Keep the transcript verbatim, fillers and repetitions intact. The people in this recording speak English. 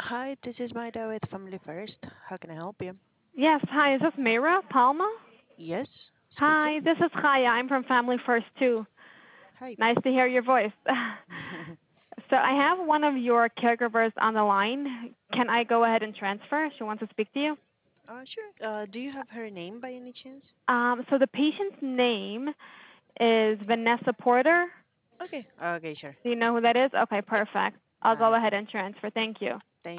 Hi, this is Maida with Family First. How can I help you? Yes, hi, is this Mayra Palma? Yes, speaking. Hi, this is Chaya. I'm from Family First too. Hi. Nice to hear your voice. So I have one of your caregivers on the line. Can I go ahead and transfer? She wants to speak to you. uh, sure. Uh, do you have her name by any chance? Um, so the patient's name is Vanessa Porter. Okay. Okay, sure. Do you know who that is? Okay, Yep. perfect. I'll go Uh, ahead and transfer. Thank you.